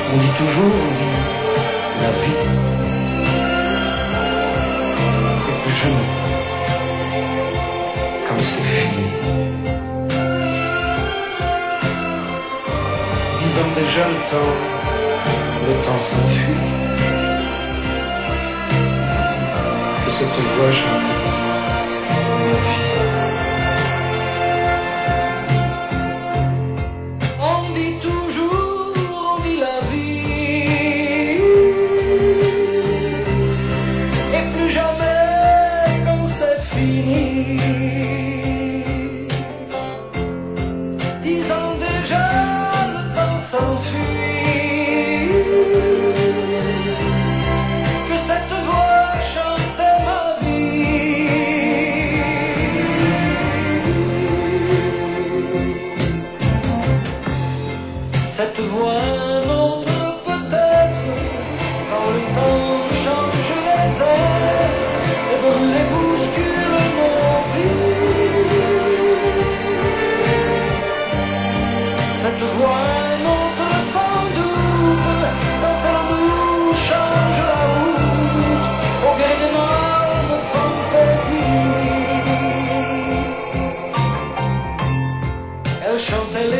On dit toujours, on dit la vie est plus jamais quand c'est fini. 10 ans déjà le temps s'enfuit. Que cette voix chante ma vie. On dit toujours, on dit la vie et plus jamais quand c'est fini. 10 ans déjà le temps s'enfuit. Que cette voix chantait ma vie. Cette voix montre peut-être quand le temps change les airs et brûle et bouscule nos vies. Cette voix montre sans doute quand elle nous change la route au gré d'énormes fantaisies. Elle chantait les